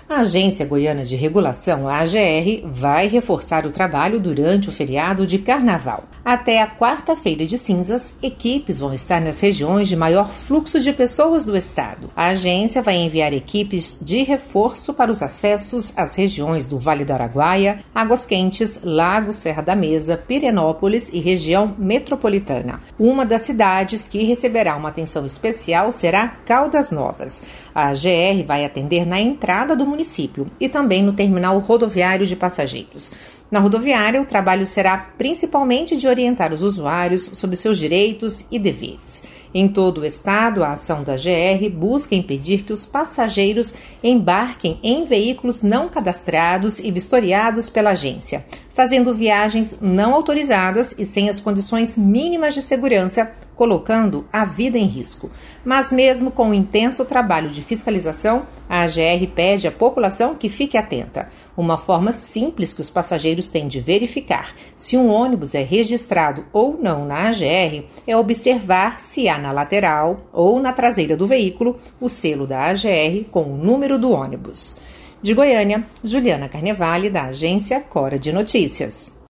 A Agência Goiana de Regulação, a AGR, vai reforçar o trabalho durante o feriado de Carnaval. Até a quarta-feira de cinzas, equipes vão estar nas regiões de maior fluxo de pessoas do estado. A agência vai enviar equipes de reforço para os acessos às regiões do Vale do Araguaia, Águas Quentes, Lago Serra da Mesa, Pirenópolis e região metropolitana. Uma das cidades que receberá uma atenção especial será Caldas Novas. A AGR vai atender na entrada do município e também no terminal rodoviário de passageiros. Na rodoviária, o trabalho será principalmente de orientar os usuários sobre seus direitos e deveres. Em todo o estado, a ação da GR busca impedir que os passageiros embarquem em veículos não cadastrados e vistoriados pela agência, fazendo viagens não autorizadas e sem as condições mínimas de segurança, colocando a vida em risco. Mas mesmo com o intenso trabalho de fiscalização, a AGR pede à população que fique atenta. Uma forma simples que os passageiros têm de verificar se um ônibus é registrado ou não na AGR é observar se há na lateral ou na traseira do veículo o selo da AGR com o número do ônibus. De Goiânia, Juliana Carnevale, da agência Cora de Notícias.